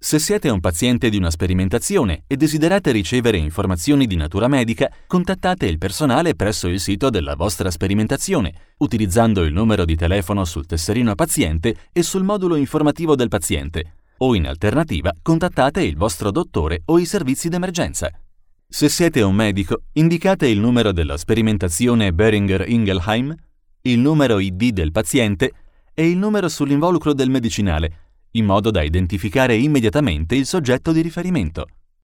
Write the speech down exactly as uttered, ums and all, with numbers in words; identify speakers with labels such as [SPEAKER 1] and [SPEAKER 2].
[SPEAKER 1] Se siete un paziente di una sperimentazione e desiderate ricevere informazioni di natura medica, contattate il personale presso il sito della vostra sperimentazione, utilizzando il numero di telefono sul tesserino paziente e sul modulo informativo del paziente, o in alternativa contattate il vostro dottore o i servizi d'emergenza. Se siete un medico, indicate il numero della sperimentazione Boehringer Ingelheim, il numero I D del paziente e il numero sull'involucro del medicinale, in modo da identificare immediatamente il soggetto di riferimento.